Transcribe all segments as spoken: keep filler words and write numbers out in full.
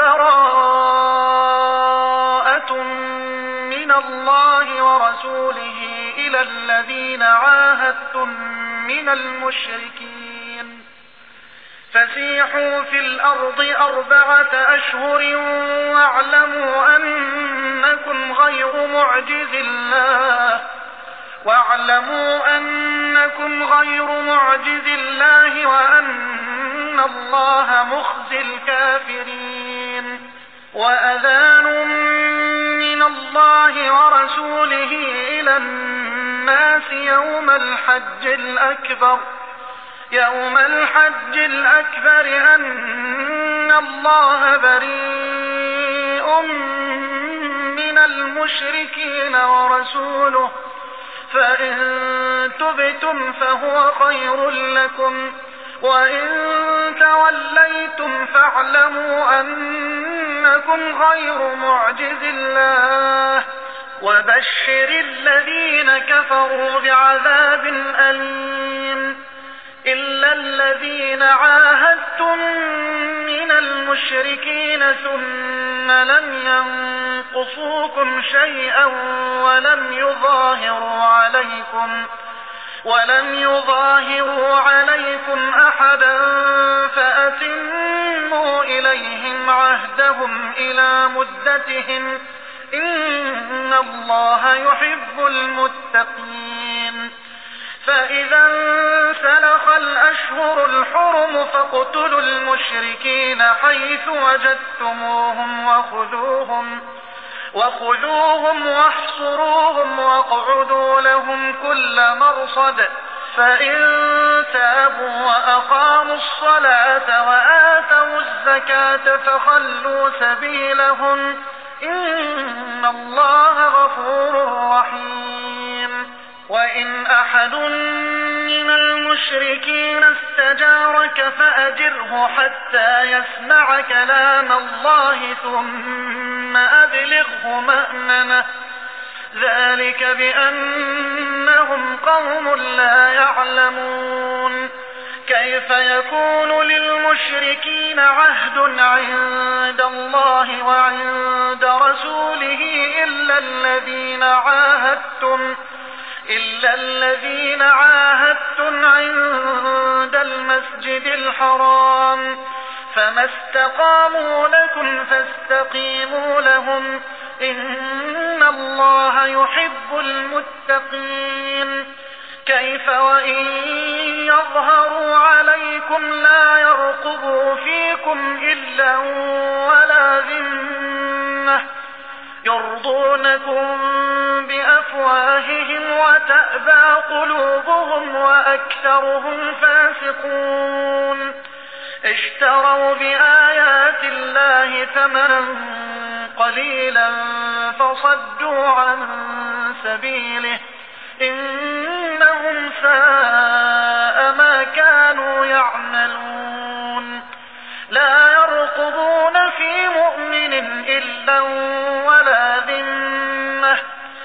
براءة من الله ورسوله إلى الذين عاهدتم من المشركين فسيحوا في الأرض أربعة أشهر واعلموا أنكم غير معجز الله واعلموا أنكم غير معجز الله وأن الله مخزي الكافرين وأذان من الله ورسوله إلى الناس يوم الحج الأكبر يوم الحج الأكبر أن الله بريء من المشركين ورسوله فإن تبتم فهو خير لكم وإن توليتم فاعلموا أنكم غير معجز الله وبشر الذين كفروا بعذاب أليم إلا الذين عاهدتم من المشركين ثم لم ينقصوكم شيئا ولم يظاهروا عليكم ولم يظاهروا عليكم أحدا فأتموا إليهم عهدهم إلى مدتهم إن الله يحب المتقين فإذا انسلخ الأشهر الحرم فاقتلوا المشركين حيث وجدتموهم وخذوهم وخذوهم واحصروهم واقعدوا لهم كل مرصد فإن تابوا وأقاموا الصلاة وآتوا الزكاة فخلوا سبيلهم إن الله غفور رحيم وإن أحد من المشركين استجارك فأجره حتى يسمع كلام الله ثم أبلغه مأمنه ذلك بأنهم قوم لا يعلمون كيف يكون للمشركين عهد عند الله وعند رسوله إلا الذين عاهدتم إلا الذين عاهدتم عند المسجد الحرام فما استقاموا لكم فاستقيموا لهم إن الله يحب المتقين كيف وإن يظهروا عليكم لا يرقبوا فيكم إلا ولا ذمة يرضونكم بأفواههم وتأبى قلوبهم وأكثرهم فاسقون اشتروا بآيات الله ثمنا قليلا فصدوا عن سبيله إنهم ساء ما كانوا يعملون لا يرقبون في مؤمن إلا ولا ذمة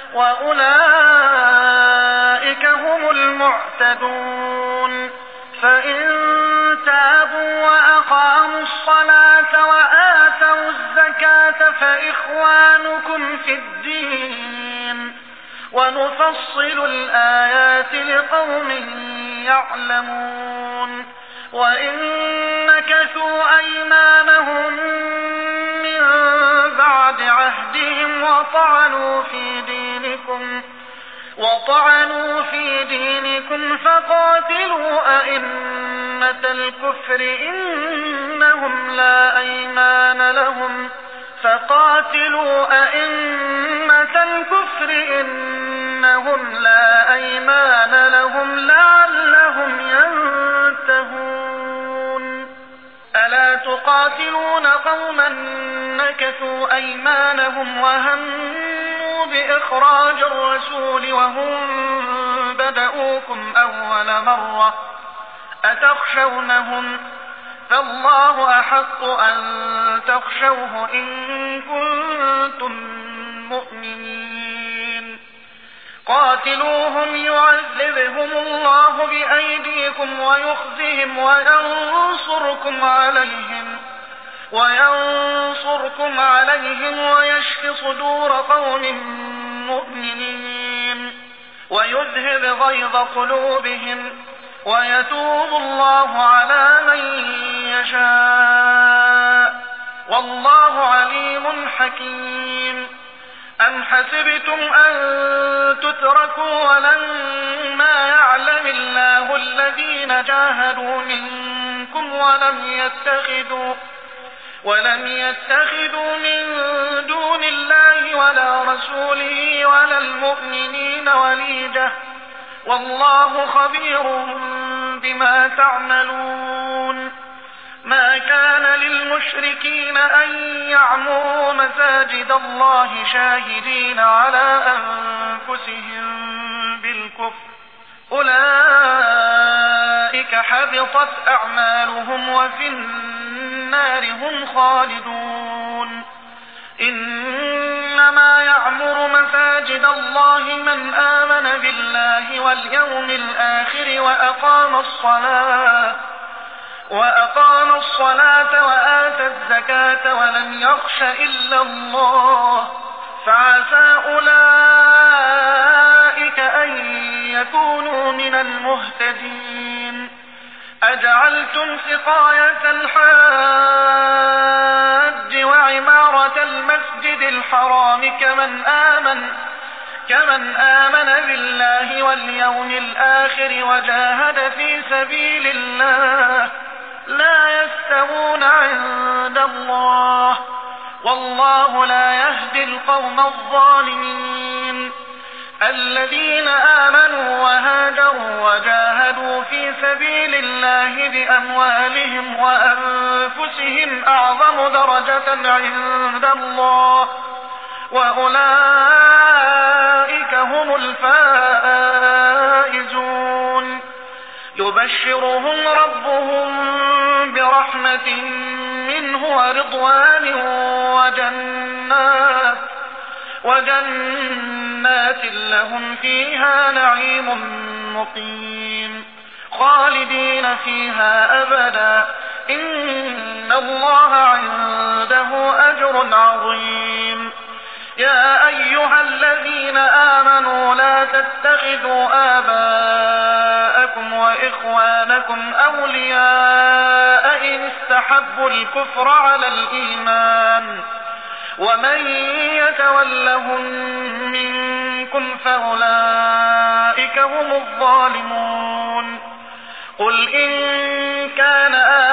وأولئك هم المعتدون فإن تابوا وأقاموا الصلاة وآتوا الزكاة فإخوانكم في الدين ونفصل الآيات لقوم يعلمون وإن نكثوا أيمانهم من بعد عهدهم وطعنوا في دينكم وطعنوا في دينكم فقاتلوا أئمة الكفر إنهم لا أيمان لهم فقاتلوا أئمة الكفر إنهم لا أيمان لهم لعلهم ينتهون ألا تقاتلون قوما نكثوا أيمانهم وهموا بإخراج الرسول وهم بدؤوكم أول مرة أتخشونهم فالله أحق أن تخشوه إن كنتم مؤمنين قاتلوهم يعذبهم الله بأيديكم ويخزهم وينصركم عليهم وينصركم عليهم ويشف صدور قوم مؤمنين ويذهب غيظ قلوبهم ويتوب الله على من يشاء والله عليم حكيم. أم حسبتم أن تتركوا ولما يعلم الله الذين جاهدوا منكم ولم يتخذوا ولم يتخذوا من دون الله ولا رسوله ولا المؤمنين وليجة والله خبير بما تعملون. ما كان للمشركين أن يعمروا مساجد الله شاهدين على أنفسهم بالكفر أولئك حبطت أعمالهم وفي النار هم خالدون. إنما يعمر مساجد الله من آمن بالله واليوم الآخر وأقام الصلاة وأقام الصلاة وآتى الزكاة ولم يخش إلا الله فعسى أولئك أن يكونوا من المهتدين. أجعلتم سقاية الحاج وعمارة المسجد الحرام كمن آمن كمن آمن بالله واليوم الآخر وجاهد في سبيل الله لا يستوون عند الله والله لا يهدي القوم الظالمين. الذين آمنوا وهاجروا وجاهدوا في سبيل الله بأموالهم وأنفسهم أعظم درجة عند الله وأولئك هم الفائزون. يبشرهم ربهم برحمة منه ورضوان وجنات وجنات لهم فيها نعيم مقيم خالدين فيها أبدا إن الله عنده أجر عظيم. يا أيها الذين آمنوا لا تتخذوا آباءكم وإخوانكم أولياء إن استحبوا الكفر على الإيمان ومن يتولهم منكم فأولئك هم الظالمون. قل إن كان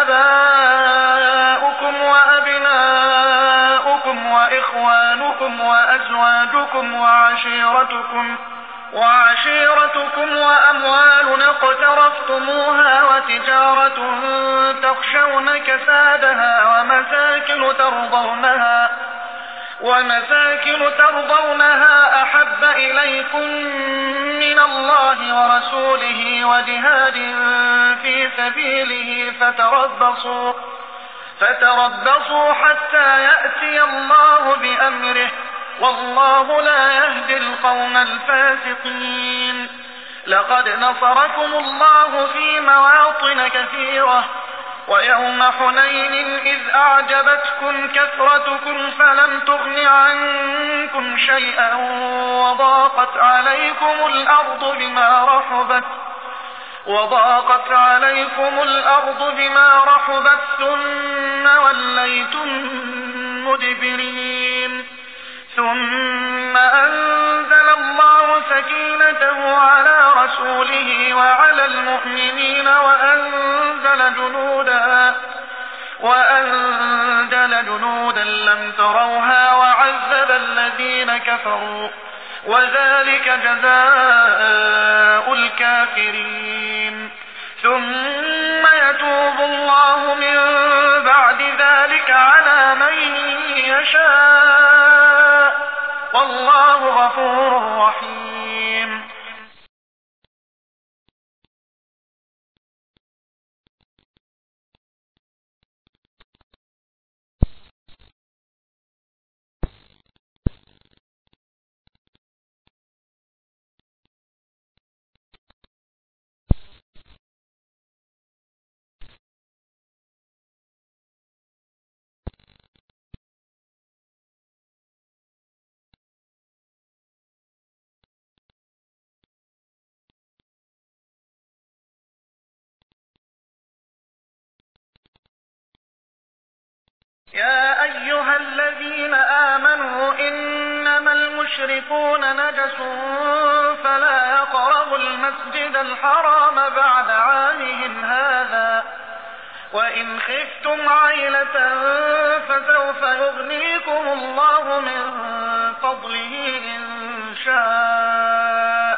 آباؤكم وأبناؤكم وإخوانكم وأزواجكم وعشيرتكم وعشيرتكم وأموال اقترفتموها وتجارة تخشون كسادها ومساكن ترضونها ومساكن ترضونها أحب إليكم من الله ورسوله وجهاد في سبيله فتربصوا فتربصوا حتى يأتي الله بأمره والله لا يهدي القوم الفاسقين. لقد نصركم الله في مواطن كثيرة ويوم حنين إذ أعجبتكم كثرتكم فلم تغن عنكم شيئا وضاقت عليكم الأرض بما رحبت وضاقت عليكم الأرض بما رحبت ثم وليتم مدبرين. ثم أنزل الله سكينته على رسوله وعلى المؤمنين وأنزل جنودا وأنزل جنودا لم تروها وعذب الذين كفروا وذلك جزاء الكافرين. ثم يتوب الله من بعد ذلك على من يشاء والله غفور رحيم. يا أيها الذين آمنوا إنما المشركون نجس فلا يقربوا المسجد الحرام بعد عامهم هذا وإن خفتم عيلة فسوف يغنيكم الله من فضله إن شاء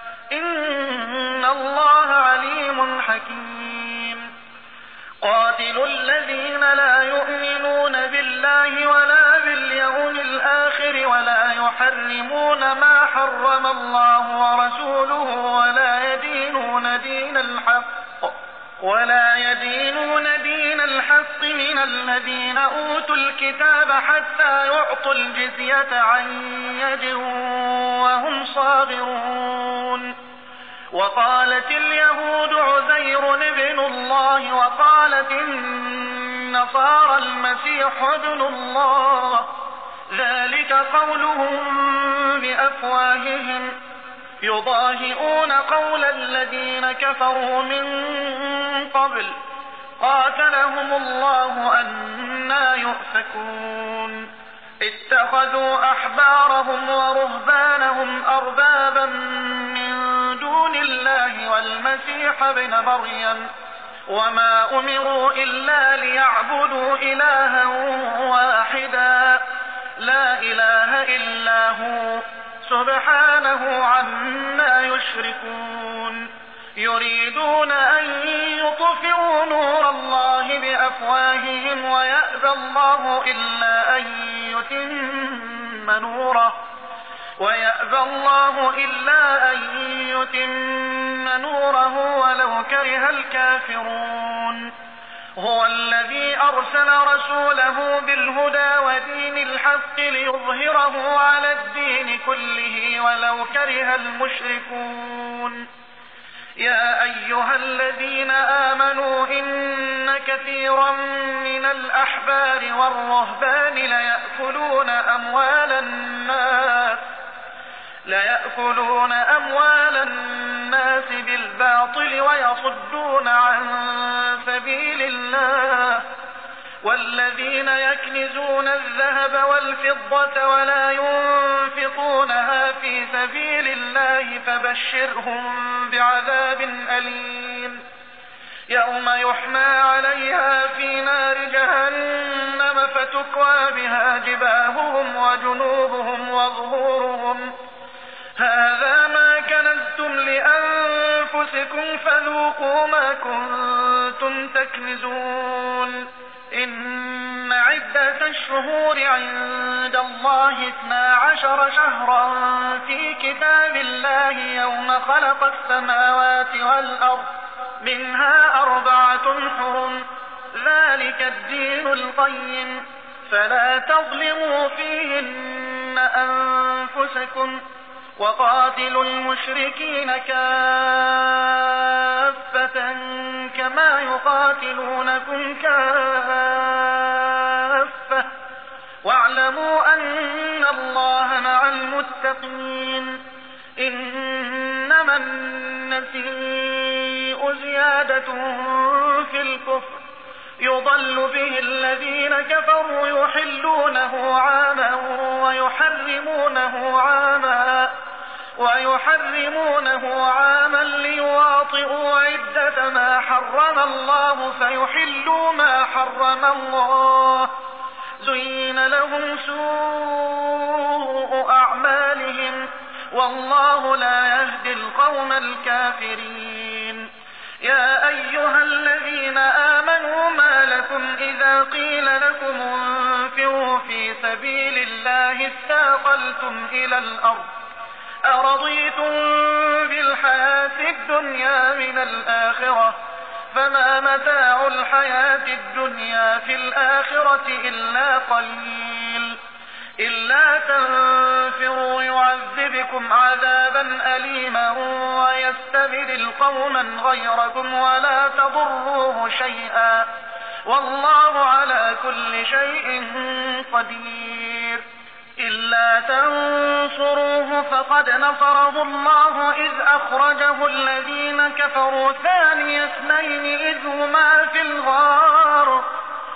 إن الله عليم حكيم. قاتلوا الذين لا يؤمنون بالله ولا باليوم الآخر ولا يحرمون ما حرم الله ورسوله ولا يدينون دين الحق ولا يدينون دين الحق من الذين أوتوا الكتاب حتى يعطوا الجزية عن يد وهم صاغرون. وقالت اليهود عزير ابن الله وقالت النصارى المسيح ابن الله ذلك قولهم بأفواههم يضاهئون قول الذين كفروا من قبل قاتلهم الله أنى يؤفكون. اتخذوا أحبارهم ورهبانهم أربابا من دون الله والمسيح ابن مريم وما أمروا إلا ليعبدوا إلها واحدا لا إله إلا هو سبحانه عما يشركون. يريدون أن يطفئوا نور الله بأفواههم ويأبى الله إلا أن يتم نوره ويأبى الله إلا أن يتم نوره ولو كره الكافرون. هو الذي أرسل رسوله بالهدى ودين الحق ليظهره على الدين كله ولو كره المشركون. يا أيها الذين آمنوا إن كثيرا من الأحبار والرهبان ليأكلون أموال الناس ليأكلون أموال الناس بالباطل ويصدون عن سبيل الله والذين يكنزون الذهب والفضة ولا ينفقونها في سبيل الله فبشرهم بعذاب أليم يوم يحمى عليها في نار جهنم فتكوى بها جباههم وجنوبهم وظهورهم هذا ما كنزتم لأنفسكم فذوقوا ما كنتم تكنزون. إن عدة الشهور عند الله اثنا عشر شهرا في كتاب الله يوم خلق السماوات والأرض منها أربعة حرم ذلك الدين القيم فلا تظلموا فيهن أنفسكم وقاتلوا المشركين كافة كما يقاتلونكم كافة واعلموا أن الله مع المتقين. إنما النسيء زيادة في الكفر يضل به الذين كفروا يحلونه عاما ويحرمونه عاما ويحرمونه عاما ليواطئوا عدة ما حرم الله فيحلوا ما حرم الله زين لهم سوء أعمالهم والله لا يهدي القوم الكافرين. يا أيها الذين آمنوا ما لكم إذا قيل لكم انفروا في سبيل الله اثاقلتم إلى الأرض أرضيتم بالحياة الدنيا من الآخرة فما متاع الحياة الدنيا في الآخرة إلا قليل. إلا تنفروا يعذبكم عذابا أليما ويستبدل قوما غيركم ولا تضروه شيئا والله على كل شيء قدير. إلا تنصروه فقد نصره الله إذ أخرجه الذين كفروا ثاني اثنين إذ هما في الغار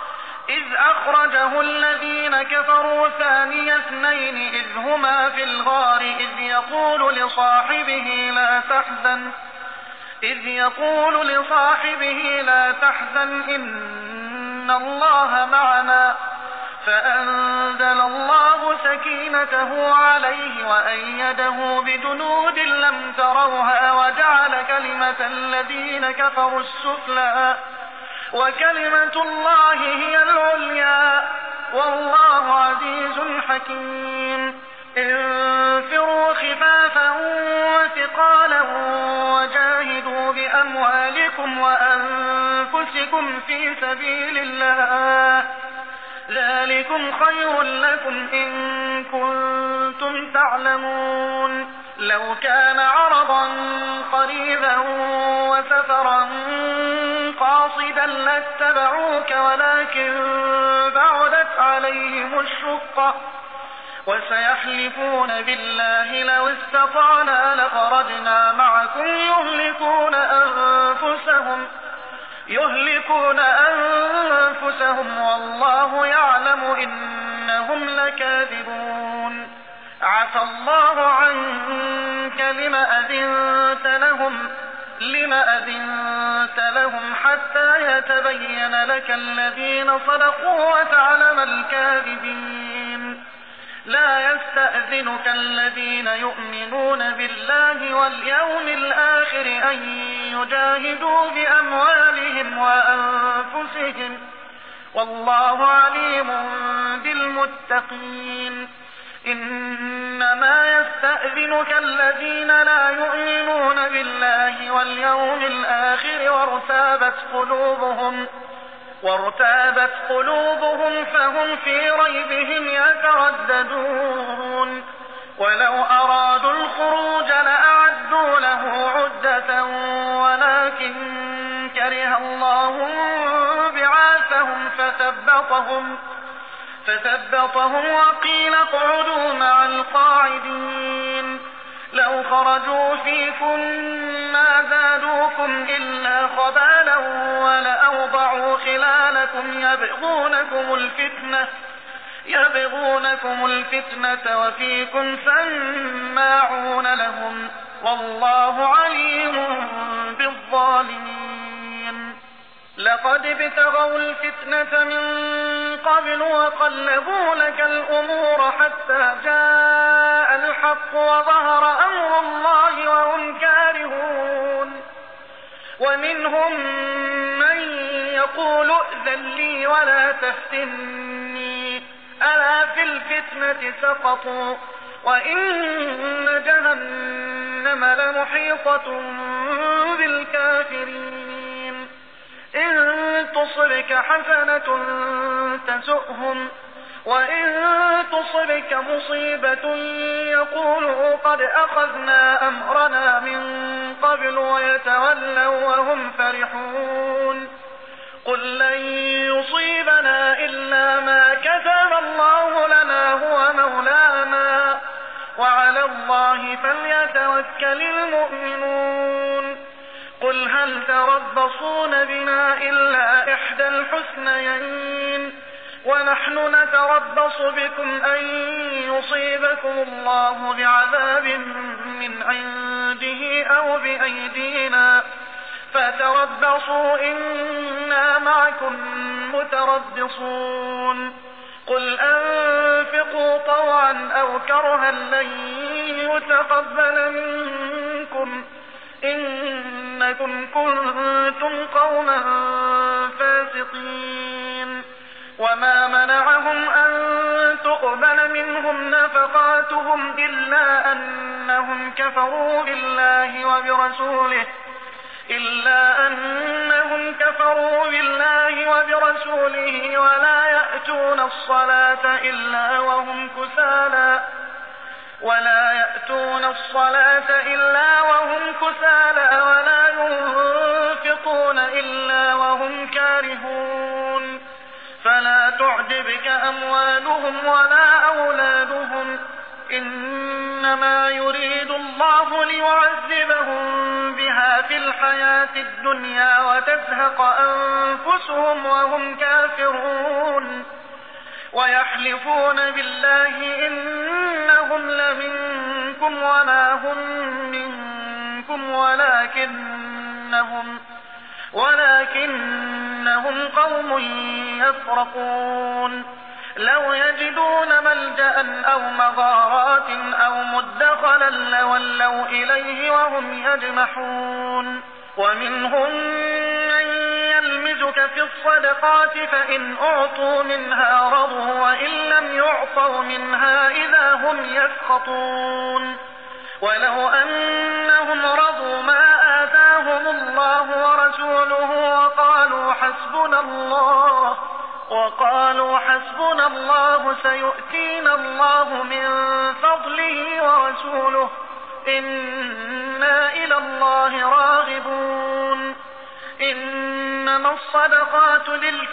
إذ أخرجه الذين كفروا ثاني اثنين إذ هما في الغار إذ يقول لصاحبه لا تحزن إذ يقول لصاحبه لا تحزن إن الله معنا فأنزل الله سكينته عليه وأيده بجنود لم تروها وجعل كلمة الذين كفروا السفلى وكلمة الله هي العليا والله عزيز حكيم. انفروا خفافا وثقالا وجاهدوا بأموالكم وأنفسكم في سبيل الله ذلكم خير لكم إن كنتم تعلمون. لو كان عرضا قريبا وسفرا قاصدا لاتبعوك ولكن بعدت عليهم الشقة وسيحلفون بالله لو استطعنا لخرجنا معكم يهلكون أنفسهم يهلكون أنفسهم والله يعلم إنهم لكاذبون. عفى الله عنك لما أذنت لهم لما أذنت لهم حتى يتبين لك الذين صدقوا وتعلم الكاذبين. لا يستأذنك الذين يؤمنون بالله واليوم الآخر أن يجاهدوا بأموالهم وأنفسهم والله عليم بالمتقين. إنما يستأذنك الذين لا يؤمنون بالله واليوم الآخر وارتابت قلوبهم وارتابت قلوبهم فهم في ريبهم يترددون. ولو أرادوا الخروج لأعدوا له عدة ولكن كره الله بعاثهم فثبطهم فثبطهم وقيل اقعدوا مع القاعدين. لو خرجوا فيكم ما زادوكم إلا خبالا ولأوضعوا خلالكم يبغونكم الفتنة يبغونكم الفتنة وفيكم سماعون لهم والله عليم بالظالمين. لقد ابتغوا الفتنة من قبل وقلبوا لك الأمور حتى جاء الحق وظهر أمر الله وهم كارهون. ومنهم من يقول ائذن لي ولا تفتني ألا في الفتنة سقطوا وإن جهنم لمحيطة بالكافرين. إن تصبك حسنة تسؤهم وإن تصبك مصيبة يقولوا قد أخذنا أمرنا من قبل ويتولوا وهم فرحون. قل لن يصيبنا إلا ما كتب الله لنا هو مولانا وعلى الله فليتوكل المؤمنون. قل هل تربصون بنا إلا إحدى الحسنيين ونحن نتربص بكم أن يصيبكم الله بعذاب من عنده أو بأيدينا فتربصوا إنا معكم متربصون. قل أنفقوا طوعا أو كرها لن يتقبل منكم إنكم كنتم قوما فاسقين. وما منعهم أن تقبل منهم نفقاتهم إلا أنهم كفروا بالله وبرسوله إلا أنهم كفروا بالله وبرسوله ولا يأتون الصلاة إلا وهم كسالى ولا يأتون الصلاة إلا وهم كسالى ولا ينفقون إلا وهم كارهون. فلا تعجبك أموالهم ولا أولادهم إنما يريد الله ليعذبهم بها في الحياة الدنيا وتزهق أنفسهم وهم كافرون ويحلفون بالله إنهم لمنكم وما هم منكم ولكنهم ولكنهم قوم يفرقون لو يجدون ملجأ أو مغارات أو مدخلا لولوا إليه وهم يجمحون ومنهم من يلمزك في الصدقات فإن أعطوا منها رضوا وإن لم يعطوا منها إذا هم يسخطون ولو أنهم رضوا ما آتاهم الله ورسوله وقالوا حسبنا الله وقالوا حسبنا الله سيؤتينا الله من فضله ورسوله إنا إلى الله راغبون إنما الصدقات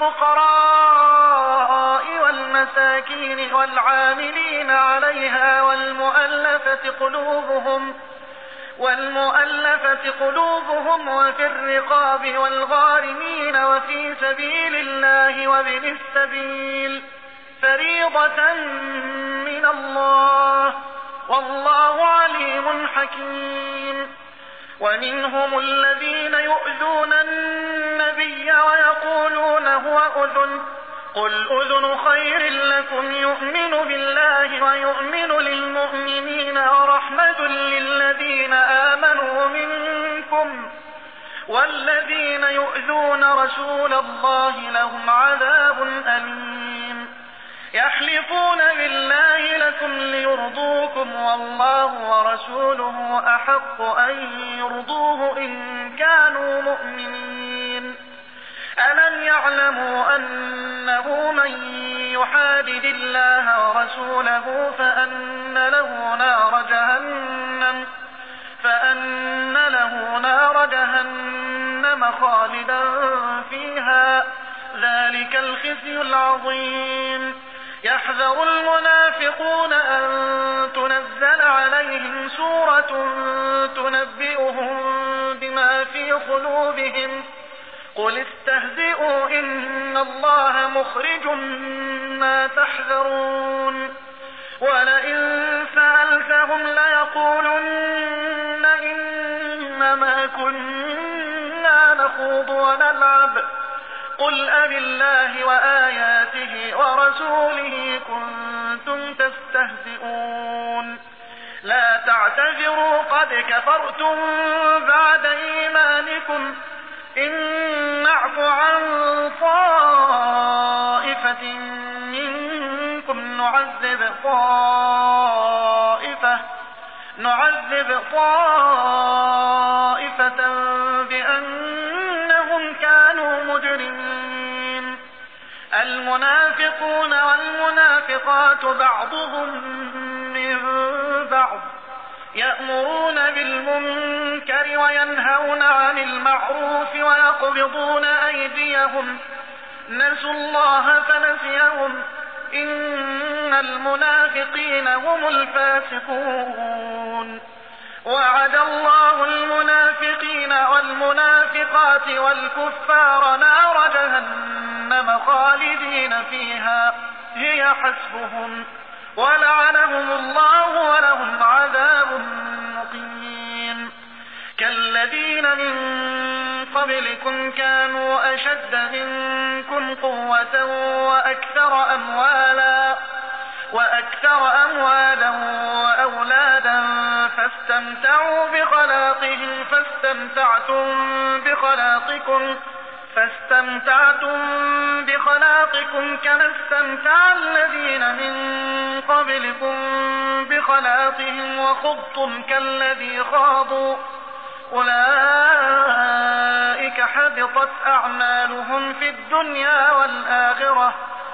للفقراء والمساكين والعاملين عليها والمؤلفة قلوبهم والمؤلفة قلوبهم وفي الرقاب والغارمين وفي سبيل الله وابن السبيل فريضة من الله والله عليم حكيم ومنهم الذين يؤذون النبي ويقولون هو أذن قل أذن خير لكم يؤمن بالله ويؤمن للمؤمنين ورحمة للذين آمنوا منكم والذين يؤذون رسول الله لهم عذاب أليم يحلفون بالله لكم ليرضوكم والله ورسوله أحق أن يرضوه إن كانوا مؤمنين ألم يعلموا أنه من يحادد الله ورسوله فأن له نار جهنم فأن له نار جهنم خالدا فيها ذلك الخزي العظيم يحذر المنافقون أن تنزل عليهم سورة تنبئهم بما في قلوبهم قل استهزئوا إن الله مخرج ما تحذرون ولئن سألتهم ليقولن إنما كنا نخوض ونلعب قل أبالله وآياته ورسوله كنتم تستهزئون لا تعتذروا قد كفرتم بعد إيمانكم إن نعف عن طائفة منكم نعذب طائفة نعذب طائفة بأنهم كانوا مجرمين المنافقون والمنافقات بعضهم من بعض يأمرون بالمنكر وينهون عن المعروف ويقبضون أيديهم نسوا الله فنسيهم إن المنافقين هم الفاسقون وعد الله المنافقين والمنافقات والكفار نار جهنم خالدين فيها هي حسبهم ولعنهم الله ولهم عذاب مقيم كالذين من قبلكم كانوا أشد منكم قوة وأكثر أموالا وأكثر أموالا وأولادا فاستمتعوا بخلاقهم فاستمتعتم بخلاقكم فاستمتعتم بخلاقكم كما استمتع الذين من قبلكم بخلاقهم وخضتم كالذي خاضوا أولئك حبطت أعمالهم في الدنيا والآخرة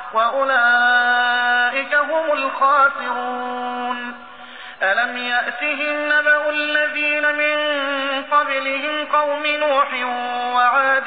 وأولئك هم الخاسرون ألم يأتهم نبأ الذين من قبلهم قوم نوح وعاد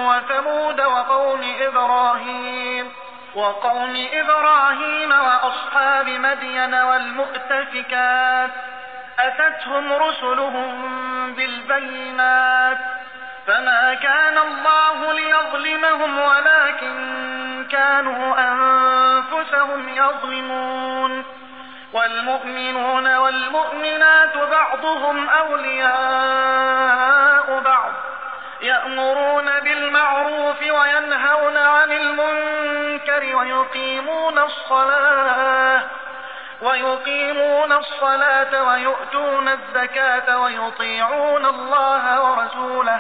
وثمود وقوم إبراهيم وقوم إبراهيم وأصحاب أصحاب مدين والمؤتفكات أتتهم رسلهم بالبينات فما كان الله ليظلمهم ولكن كانوا أنفسهم يظلمون والمؤمنون والمؤمنات بعضهم أولياء بعض يأمرون بالمعروف وينهون عن المنكر ويقيمون الصلاة ويقيمون الصلاة ويؤتون الزكاة ويطيعون الله ورسوله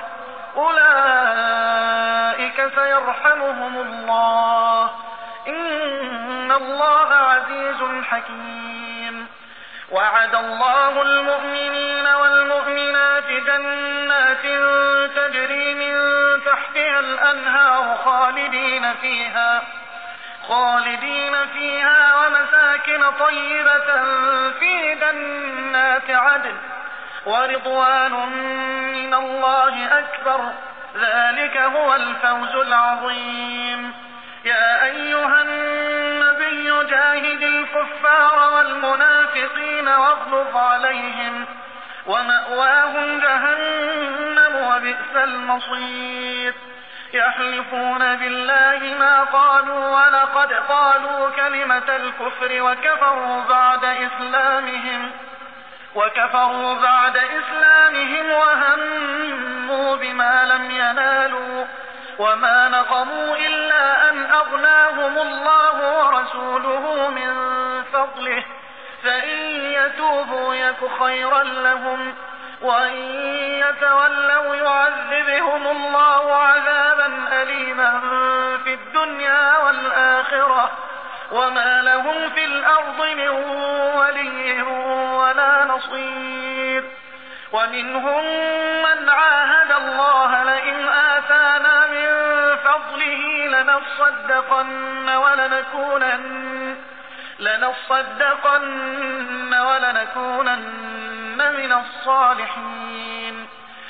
أولئك سيرحمهم الله إن الله عزيز حكيم. وعد الله المؤمنين والمؤمنات جنات تجري من تحتها الأنهار خالدين فيها خالدين فيها ومساكن طيبة في جنات عدن ورضوان من الله أكبر ذلك هو الفوز العظيم. يا أيها النبي جاهد الكفار والمنافقين واغلظ عليهم ومأواهم جهنم وبئس المصير. يحلفون بالله ما قالوا ولقد قالوا كلمة الكفر وكفروا بعد إسلامهم وكفروا بعد إسلامهم وهموا بما لم ينالوا وما نقموا إلا أن أغناهم الله ورسوله من فضله فإن يتوبوا يك خيرا لهم وإن يتولوا يعذبهم الله عذابا أليما في الدنيا والآخرة وما لهم في الأرض من ولي ولا نصير. ومنهم من عاهد الله لئن آتانا من فضله لنصدقن ولنكونن لنصدقن ولنكونن من الصالحين.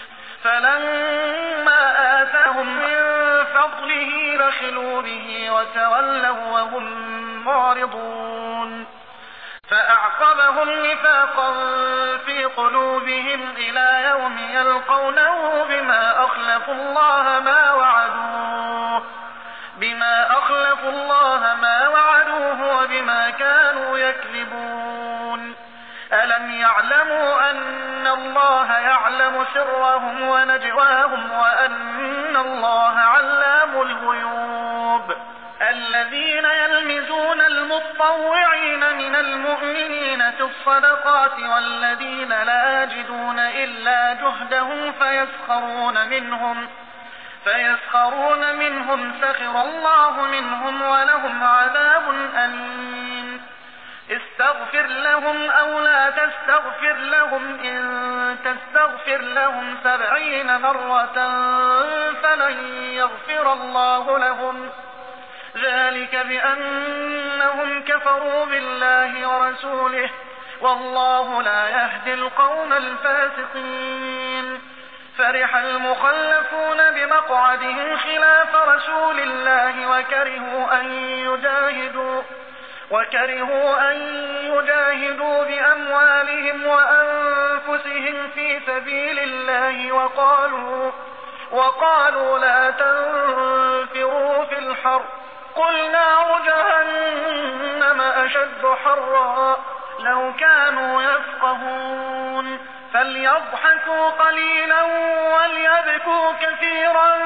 فلما آتاهم من فضله بخلوا به وتولوا وهم معرضون. فأعقبهم نفاقا في قلوبهم إلى يوم يلقونه بما أخلفوا الله ما وعدوه بما أخلفوا الله ما وعدوه وبما كانوا يكذبون. ألم يعلموا أن الله يعلم سرهم ونجواهم وأن الله علام الغيوب. الذين يلمزون المتطوعين من المؤمنين في الصدقات والذين لا يجدون إلا جهدهم فيسخرون منهم فيسخرون منهم سخر الله منهم ولهم عذاب أليم. استغفر لهم أو لا تستغفر لهم إن تستغفر لهم سبعين مرة فلن يغفر الله لهم ذلك بأنهم كفروا بالله ورسوله والله لا يهدي القوم الفاسقين. فرح المخلفون بمقعدهم خلاف رسول الله وكرهوا أن يجاهدوا وكرهوا أن يجاهدوا بأموالهم وأنفسهم في سبيل الله وقالوا وقالوا لا تنفروا في الحر قل نار جهنم أشد حرا لو كانوا يفقهون. فليضحكوا قليلا وليبكوا كثيرا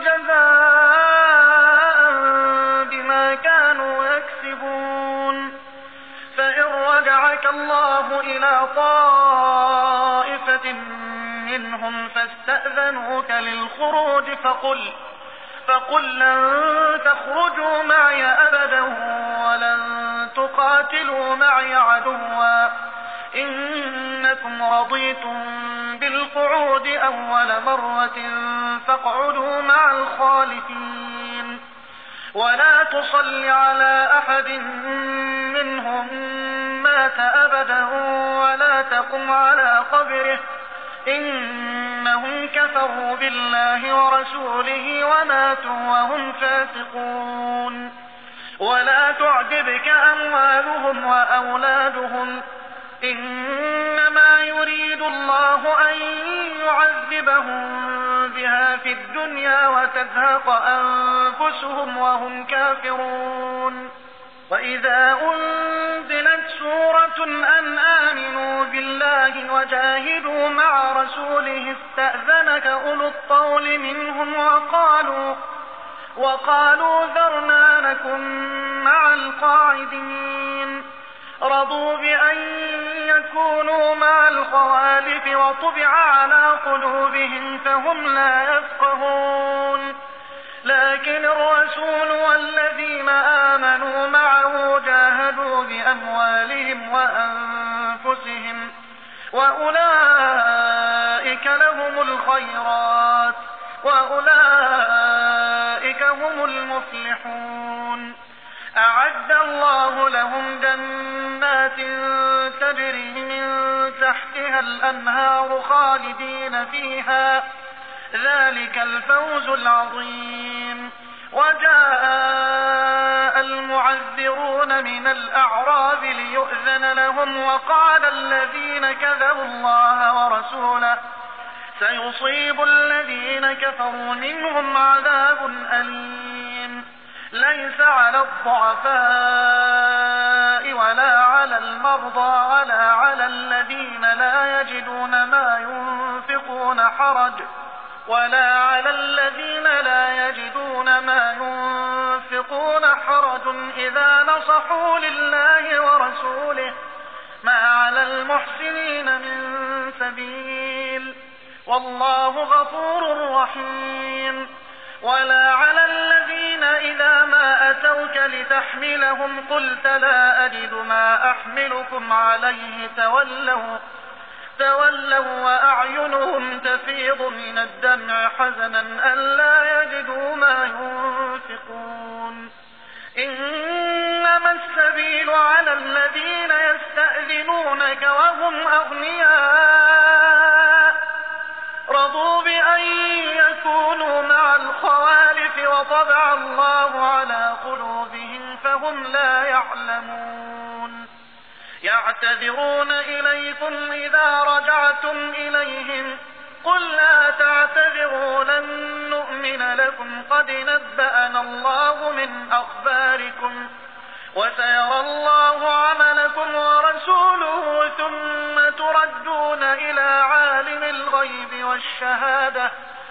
جزاء بما كانوا يكسبون. فإن رجعك الله إلى طائفة منهم فاستأذنوك للخروج فقل فقل لن تخرجوا معي أبدا ولن تقاتلوا معي عدوا إنكم رضيتم بالقعود أول مرة فاقعدوا مع الخالفين. ولا تصل على أحد منهم مات أبدا ولا تقم على قبره إنهم كفروا بالله ورسوله وماتوا وهم فاسقون. ولا تعجبك أموالهم أولادهم إنما يريد الله أن يعذبهم بها في الدنيا وتزهق أنفسهم وهم كافرون. وإذا أنزلت سورة أن آمنوا بالله وجاهدوا مع رسوله استأذنك أولو الطول منهم وقالوا وقالوا ذرنا نكن مع القاعدين. رضوا بأن يكونوا مع الخوالف وطبع على قلوبهم فهم لا يفقهون. لكن الرسول والذين آمنوا معه جاهدوا بأموالهم وأنفسهم وأولئك لهم الخيرات وأولئك هم المفلحون. أعد الله لهم جنات تجري من تحتها الأنهار خالدين فيها ذلك الفوز العظيم. وجاء المعذرون من الأعراب ليؤذن لهم وقال الذين كذبوا الله ورسوله سيصيب الذين كفروا منهم عذاب أليم. ليس على الضعفاء ولا على المرضى ولا على الذين لا يجدون ما ينفقون حرج ولا على الذين لا يجدون ما ينفقون حرج إذا نصحوا لله ورسوله ما على المحسنين من سبيل والله غفور رحيم. ولا على الذين إذا ما أتوك لتحملهم قلت لا أجد ما أحملكم عليه تولوا تولوا وأعينهم تفيض من الدمع حزنا ألا يجدوا ما ينفقون. إنما السبيل على الذين يستأذنونك وهم أغنياء رضوا بأن يكونوا مع الخوالف وطبع الله على قلوبهم فهم لا يعلمون. يعتذرون إليكم إذا رجعتم إليهم قل لا تعتذروا لن نؤمن لكم قد نبأنا الله من أخباركم وسيرى الله عملكم ورسوله ثم تردون إلى عالم الغيب والشهادة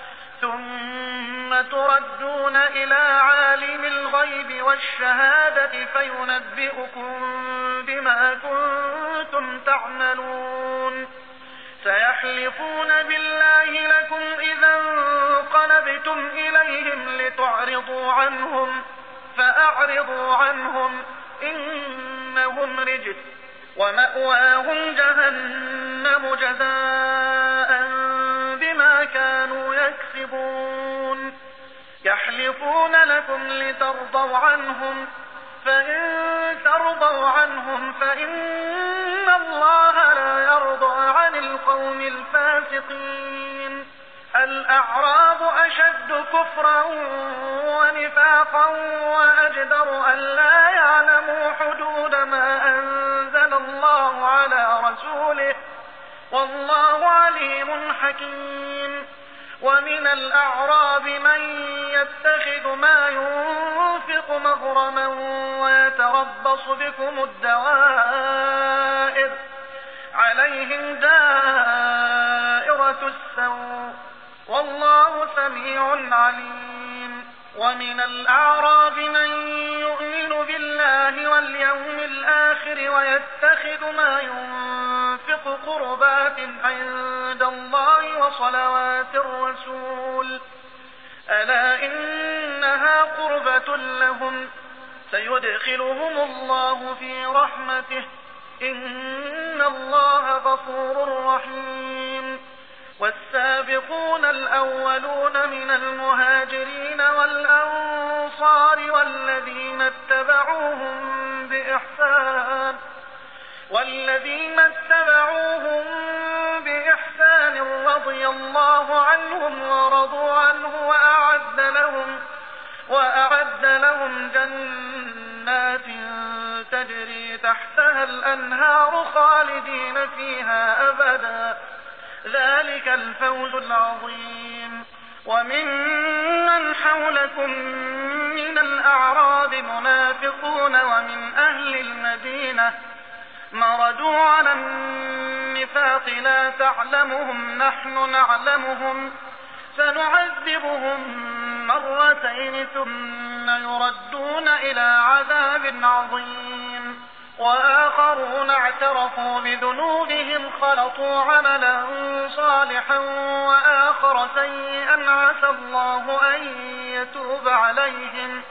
ثم تردون إلى عالم الغيب والشهادة فينبئكم بما كنتم تعملون. سيحلفون بالله لكم إذا انقلبتم إليهم لتعرضوا عنهم فأعرضوا عنهم إنهم رجس ومأواهم جهنم جزاء بما كانوا يكسبون. يحلفون لكم لترضوا عنهم فإن ترضوا عنهم فإن الله لا يرضى عن القوم الفاسقين. الأعراب أشد كفرا ونفاقا وأجدر أن لا يعلموا حدود ما أنزل الله على رسوله والله عليم حكيم. ومن الأعراب من يتخذ ما ينفق مغرما ويتربص بكم الدوائر عليهم دائرة السوء والله سميع عليم. ومن الأعراب من يؤمن بالله واليوم الآخر ويتخذ ما ينفق قربات عند الله وصلوات الرسول ألا إنها قربة لهم سيدخلهم الله في رحمته إن الله غفور رحيم. والسابقون الأولون من المهاجرين والأنصار والذين اتبعوهم بإحسان والذين اتبعوهم بإحسان رضي الله عنهم ورضوا عنه وأعد لهم وأعد لهم جنات تجري تحتها الأنهار خالدين فيها أبدا، ذلك الفوز العظيم. وممن حولكم من الأعراب منافقون ومن أهل المدينة مردوا على النفاق لا تعلمهم نحن نعلمهم سنعذبهم مرتين ثم يردون إلى عذاب عظيم. وآخرون اعترفوا بذنوبهم خلطوا عملا صالحا وآخر سيئا عسى الله أن يتوب عليهم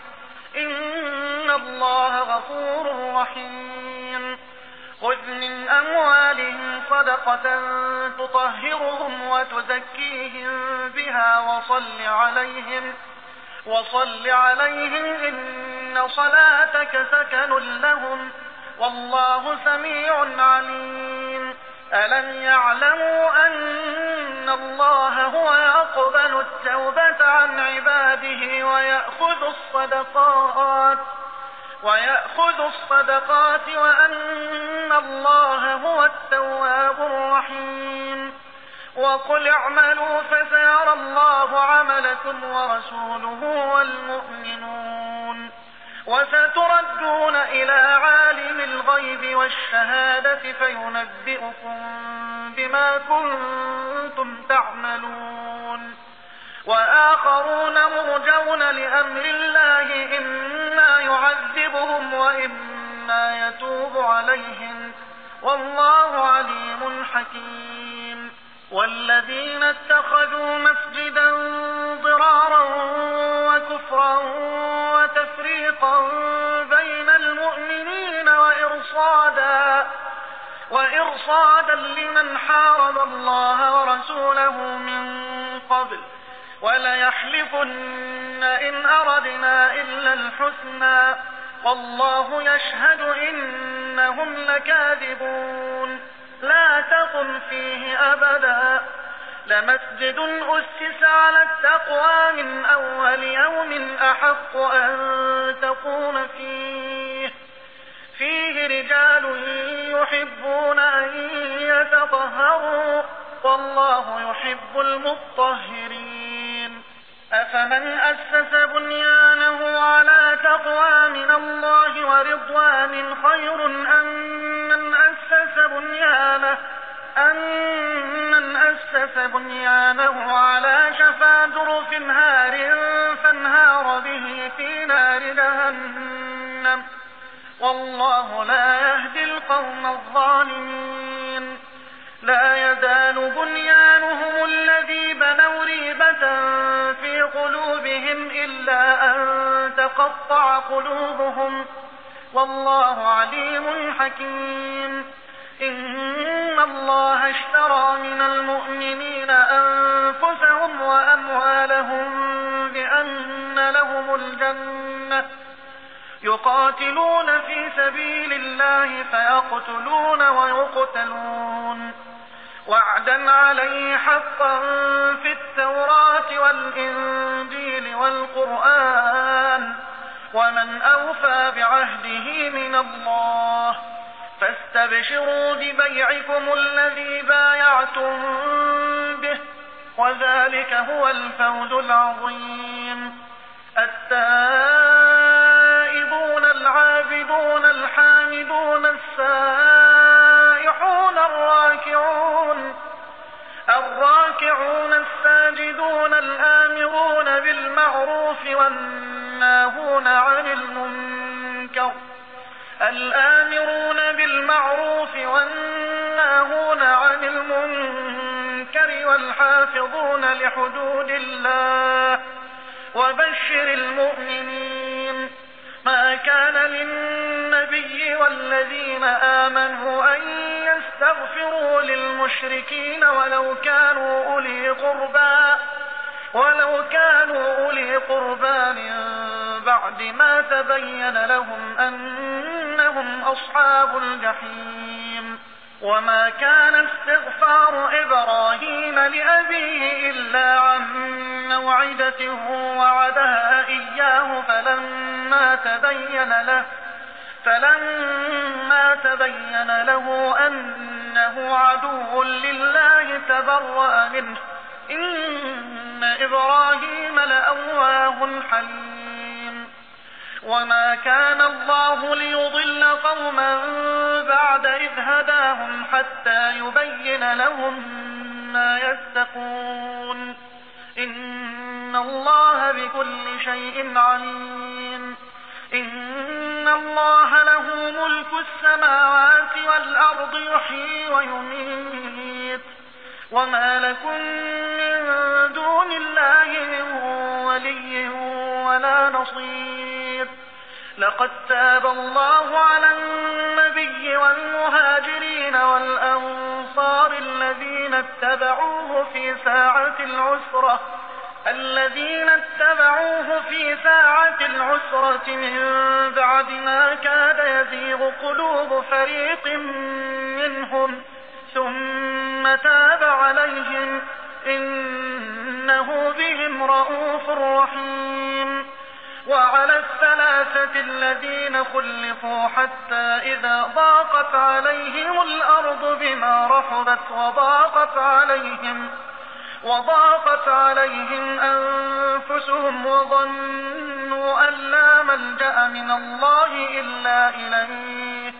إن الله غفور رحيم. خذ من أموالهم صدقة تطهرهم وتزكيهم بها وصل عليهم وصل عليهم إن صلاتك سكن لهم والله سميع عليم. ألم يعلموا أن الله هو يقبل التوبة عن عباده ويأخذ الصدقات ويأخذ الصدقات وأن الله هو التواب الرحيم. وقل اعملوا فسيرى الله عملكم ورسوله والمؤمنون وستردون إلى عالم الغيب والشهادة فينبئكم بما كنتم تعملون. وآخرون مرجون لأمر الله إما يعذبهم وإما يتوب عليهم والله عليم حكيم. والذين اتخذوا مسجدا ضرارا وكفرا وتفريقا بين المؤمنين وإرصادا وإرصادا لمن حارب الله ورسوله من قبل وليحلفن إن أردنا إلا الحسنى والله يشهد إنهم لكاذبون. لا تقم فيه أبدا لمسجد أسس على التقوى من أول يوم أحق أن تقوم فيه فيه رجال يحبون أن يتطهروا والله يحب المطهرين. أفمن أسس بنيانه على تقوى من الله ورضوان خير أم من أسس بنيانه أمن أسس بنيانه على شفا جرف هار فانهار به في نار جهنم والله لا يهدي القوم الظالمين. لا يزال بنيانهم الذي بنوا ريبة في قلوبهم إلا أن تقطع قلوبهم والله عليم حكيم. إن الله اشترى من المؤمنين أنفسهم وأموالهم بأن لهم الجنة يقاتلون في سبيل الله فيقتلون ويقتلون وعدا عليه حقا في التوراة والإنجيل والقرآن ومن أوفى بعهده من الله فاستبشروا ببيعكم الذي بايعتم به وذلك هو الفوز العظيم. التائبون العابدون الحامدون السائحون الراكعون الراكعون الساجدون الآمرون بالمعروف والناهون عن المنكر الآمرون بالمعروف والناهون عن المنكر والحافظون لحدود الله وبشر المؤمنين. ما كان للنبي والذين آمنوا أن يستغفروا للمشركين ولو كانوا أولي قربى ولو كانوا أولي قربى من بعد ما تبين لهم أنهم أصحاب الجحيم. وما كان استغفار إبراهيم لأبيه إلا عن موعدة وعدها إياه فلما تبين له فلما تبين له أنه عدو لله تبرأ منه إن إبراهيم لأواه حليم. وما كان الله ليضل قوما بعد إذ هداهم حتى يبين لهم ما يتقون إن الله بكل شيء عليم. إن الله له ملك السماوات والأرض يحيي ويميت وما لكم من دون الله من ولي ولا نصير. لقد تاب الله على النبي والمهاجرين والأنصار الذين اتبعوه في ساعة العسرة الذين اتبعوه في ساعة العسرة من بعد ما كاد يزيغ قلوب فريق منهم ثم تاب عليهم إنه بهم رءوف رحيم. وعلى الثلاثة الذين خلفوا حتى إذا ضاقت عليهم الأرض بما رحبت وضاقت عليهم وضاقت عليهم أنفسهم وظنوا أن لا ملجأ من الله إلا إليه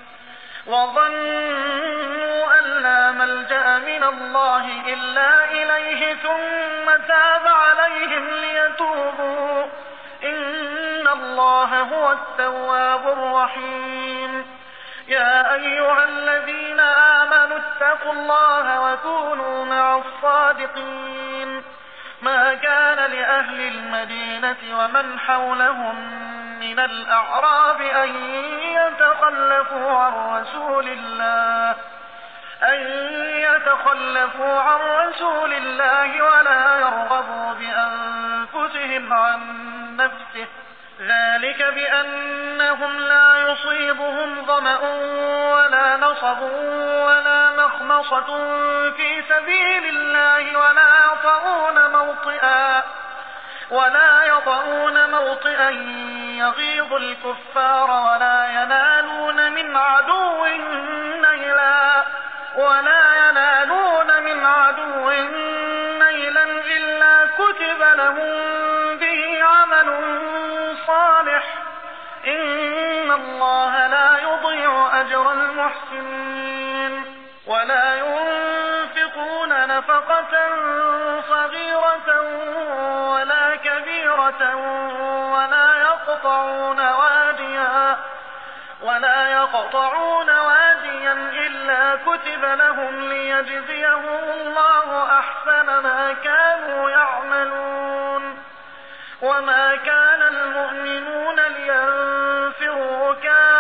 وظنوا أن لا ملجأ من الله إلا إليه ثم تاب عليهم ليتوبوا إن الله هو التواب الرحيم. يا أيها الذين آمنوا اتقوا الله وكونوا مع الصادقين. ما كان لأهل المدينة ومن حولهم من الأعراب أن يتخلفوا عن رسول الله أن يتخلفوا عن رسول الله ولا يرغبوا بأنفسهم عن نفسه ذلك بأنهم لا يصيبهم ظمأ ولا نصب ولا مخمصة في سبيل الله ولا يطؤون موطئا ولا يطؤون موطئا يغيظ الكفار ولا ينالون من عدو نيلا ولا ينالون من عدو نيلا إلا كتب لهم به عمل صالح إن الله لا يضيع أجر المحسنين. ولا ينفقون نفقة صغيرة ولا كبيرة ولا يقطعون واديا ولا يقطعون واديا إلا كتب لهم ليجزيهم الله أحسن ما كانوا يعملون. وما كان المؤمنون لينفروا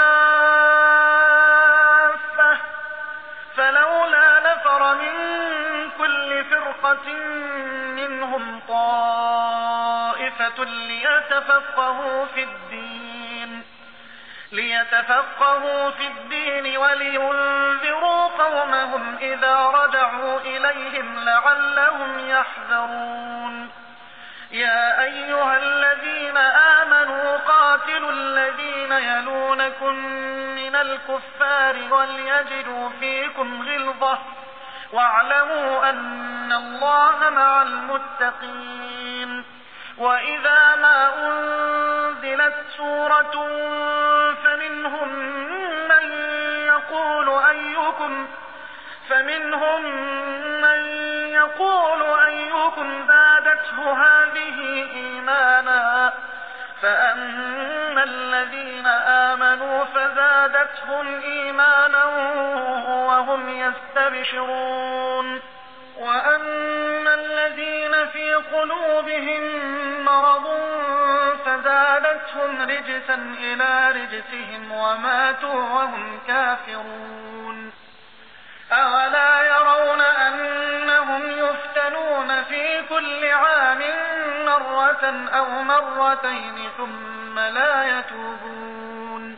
كافة فلولا نفر من كل فرقة منهم طائفة ليتفقهوا في الدين ليتفقهوا في الدين ولينذروا قومهم إذا رجعوا إليهم لعلهم يحذرون. يا أيها الذين آمنوا قاتلوا الذين يلونكم من الكفار وليجدوا فيكم غلظة واعلموا أن الله مع المتقين. وإذا ما أنزلت سورة فمنهم من يقول أيكم فمنهم من يقول أيكم زادته هذه إيمانا فأما الذين آمنوا فزادتهم إيمانا وهم يستبشرون. وأما الذين في قلوبهم مرض فزادتهم رجسا إلى رجسهم وماتوا وهم كافرون. أولا يرون أنهم يفتنون في كل عام مرة أو مرتين ثم لا يتوبون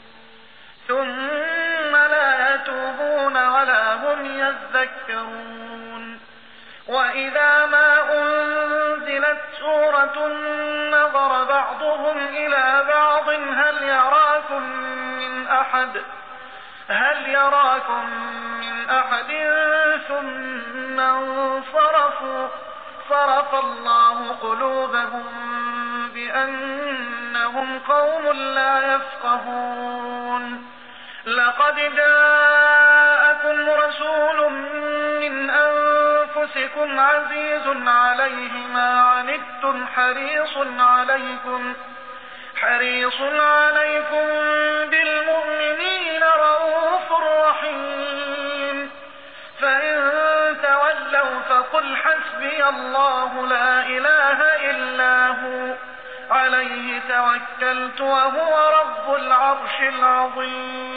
ثم لا يتوبون ولا هم يذكرون. وإذا ما أنزلت سورة نظر بعضهم إلى بعض هل يراكم من أحد هل يراكم من أحد ثم انصرفوا صرف الله قلوبهم بأنهم قوم لا يفقهون. لقد جاءكم رسول من أنفسكم عزيز عليه ما عنتم حريص عليكم حريص عليكم بالمؤمنين رؤوف رحيم. فإن تولوا فقل حسبي الله لا إله إلا هو عليه توكلت وهو رب العرش العظيم.